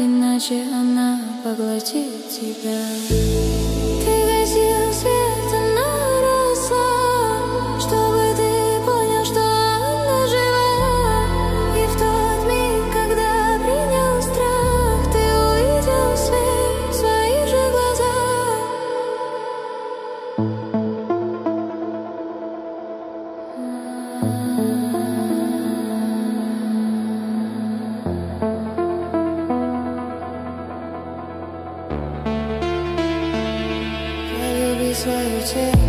иначе она поглотит тебя. Ты гасил свет, она росла, чтобы ты понял, что она жива. И в тот миг, когда принял страх, ты увидел свет в своих же глазах. Полюби свое тело.